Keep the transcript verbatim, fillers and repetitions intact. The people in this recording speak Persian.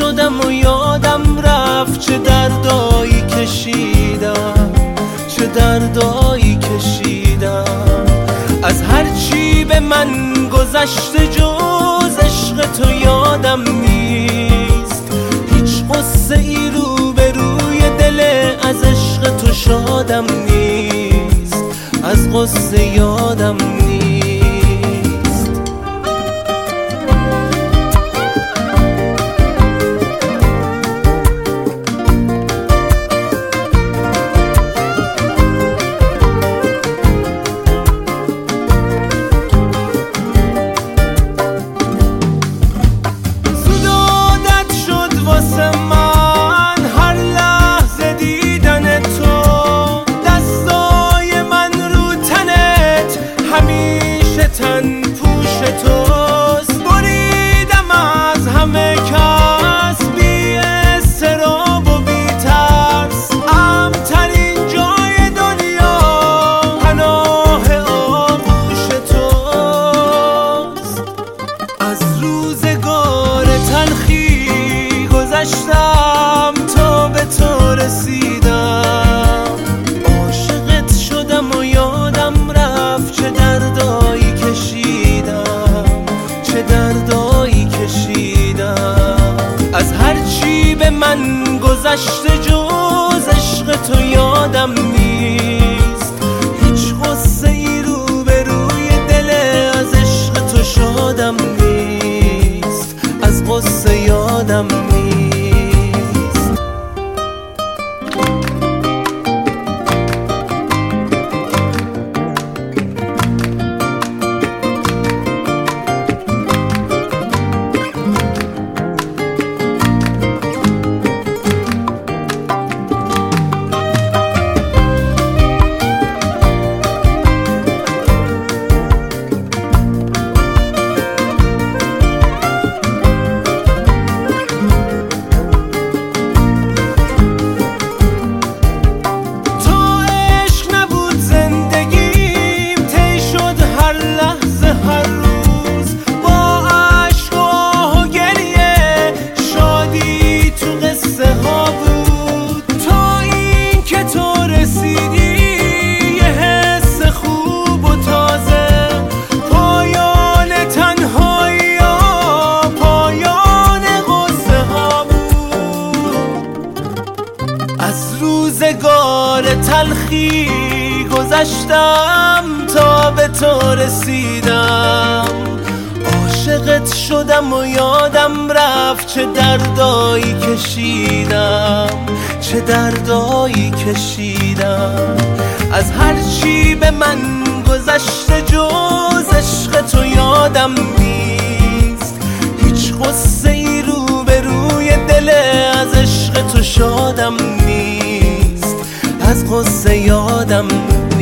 شدم و یادم رفت چه دردایی کشیدم، چه دردایی کشیدم. از هرچی به من گذشته جز عشق تو یادم نیست. هیچ قصه ای رو به روی دل از عشق تو شادم نیست، از قصه یادم نیست. تن پوش توست، بریدم از همه کس بی استراب و بی ترس. امن‌ترین جای دنیا پناه آغوش توست. از روزگار تلخی گذشتم تا به تو رسیدم. عاشقت شدم و یادم رفت چه دردایی کشیدم، چه دردایی کشیدم. از هرچی به من گذشته جز عشق تو یادم نیست. هیچ قصه ای رو به روی دل از عشق تو شادم نیست، از قصه یادم نیست. از روزگار تلخی گذشتم تا به تو رسیدم. عاشقت شدم و یادم رفت چه دردایی کشیدم، چه دردایی کشیدم. از هرچی به من گذشته جز عشق تو یادم نیست. هیچ قصه ای رو به روی دل از عشق تو شادم نیست، از قصه یادم